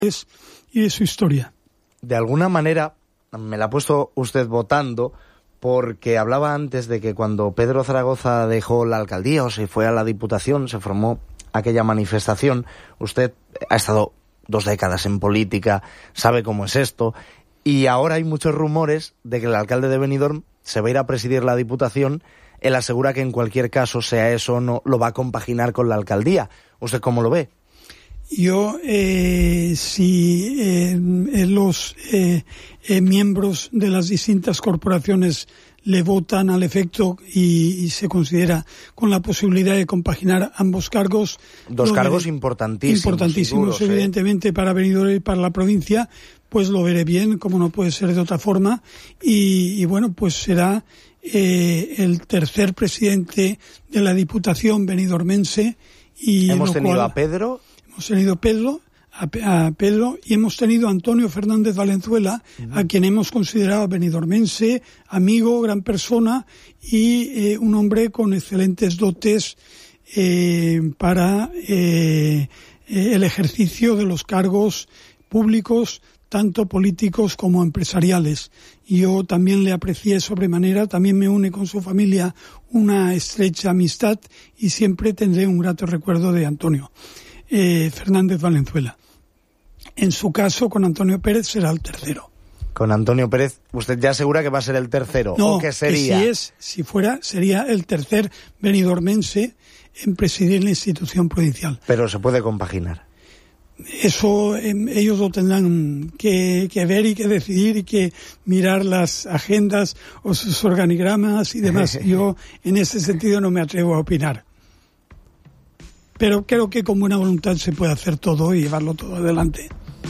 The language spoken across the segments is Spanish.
y de su historia. De alguna manera me la ha puesto usted votando, porque hablaba antes de que cuando Pedro Zaragoza dejó la alcaldía o se fue a la Diputación, se formó aquella manifestación. Usted ha estado 2 décadas en política, sabe cómo es esto, y ahora hay muchos rumores de que el alcalde de Benidorm se va a ir a presidir la Diputación. Él asegura que en cualquier caso, sea eso o no, lo va a compaginar con la alcaldía. ¿Usted cómo lo ve? Yo, si los miembros de las distintas corporaciones le votan al efecto y se considera con la posibilidad de compaginar ambos cargos. 2 cargos importantísimos. Importantísimos, seguros, evidentemente, para Benidorm y para la provincia, pues lo veré bien, como no puede ser de otra forma. Y bueno, pues será el tercer presidente de la Diputación benidormense. Y hemos tenido a Pedro. Hemos tenido a Pedro y hemos tenido a Antonio Fernández Valenzuela, a quien hemos considerado benidormense, amigo, gran persona y un hombre con excelentes dotes para el ejercicio de los cargos públicos, tanto políticos como empresariales. Yo también le aprecié sobremanera, también me une con su familia una estrecha amistad y siempre tendré un grato recuerdo de Antonio Fernández Valenzuela. En su caso, con Antonio Pérez será el tercero. Con Antonio Pérez, ¿usted ya asegura que va a ser el tercero? No, ¿o qué sería? Que si fuera, sería el tercer benidormense en presidir la institución provincial. Pero se puede compaginar. Eso ellos lo tendrán que ver y que decidir y que mirar las agendas o sus organigramas y demás. Yo en ese sentido no me atrevo a opinar. Pero creo que con buena voluntad se puede hacer todo y llevarlo todo adelante.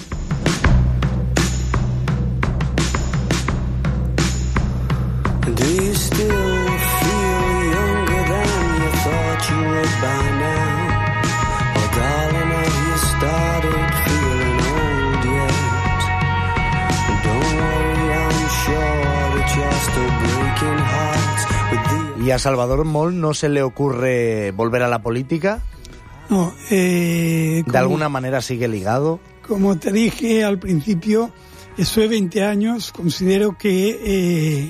Do you still feel younger than you thought you would by now? Oh darling, have you started feeling old yet? Don't worry, I'm sure that you're still breaking hearts with the... ¿Y a Salvador Moll no se le ocurre volver a la política? No, ¿De alguna manera sigue ligado? Como te dije al principio, estuve 20 años, considero que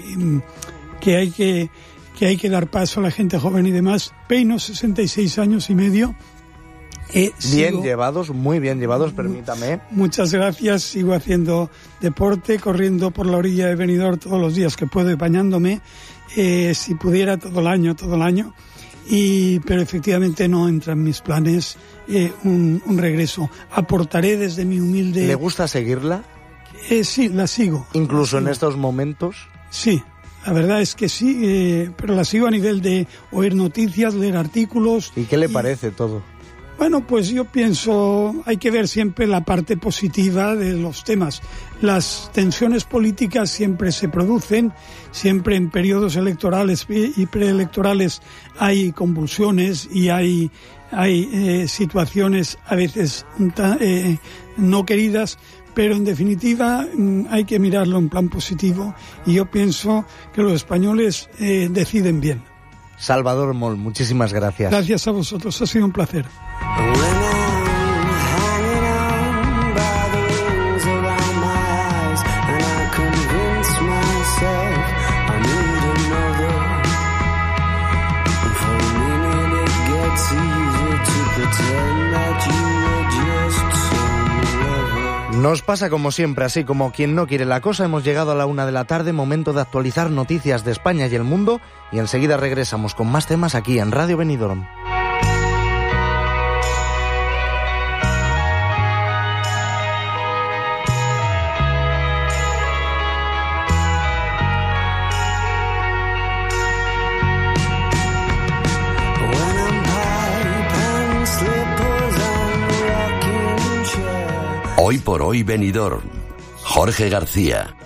hay que dar paso a la gente joven y demás. Peino 66 años y medio. Bien llevados, muy bien llevados, permítame. Muchas gracias, sigo haciendo deporte, corriendo por la orilla de Benidorm todos los días que puedo y bañándome, si pudiera todo el año. Pero efectivamente no entra en mis planes un regreso. Aportaré desde mi humilde... ¿Le gusta seguirla? Sí, la sigo. ¿Incluso en estos momentos? Sí, la verdad es que sí, pero la sigo a nivel de oír noticias, leer artículos. ¿Y qué le parece todo? Bueno, pues yo pienso, hay que ver siempre la parte positiva de los temas. Las tensiones políticas siempre se producen, siempre en periodos electorales y preelectorales hay convulsiones y hay situaciones a veces no queridas, pero en definitiva hay que mirarlo en plan positivo y yo pienso que los españoles deciden bien. Salvador Moll, muchísimas gracias. Gracias a vosotros, ha sido un placer. Nos pasa como siempre, así como quien no quiere la cosa. Hemos llegado a la 1 de la tarde, momento de actualizar noticias de España y el mundo, y enseguida regresamos con más temas aquí en Radio Benidorm. Hoy por hoy Benidorm. Jorge García.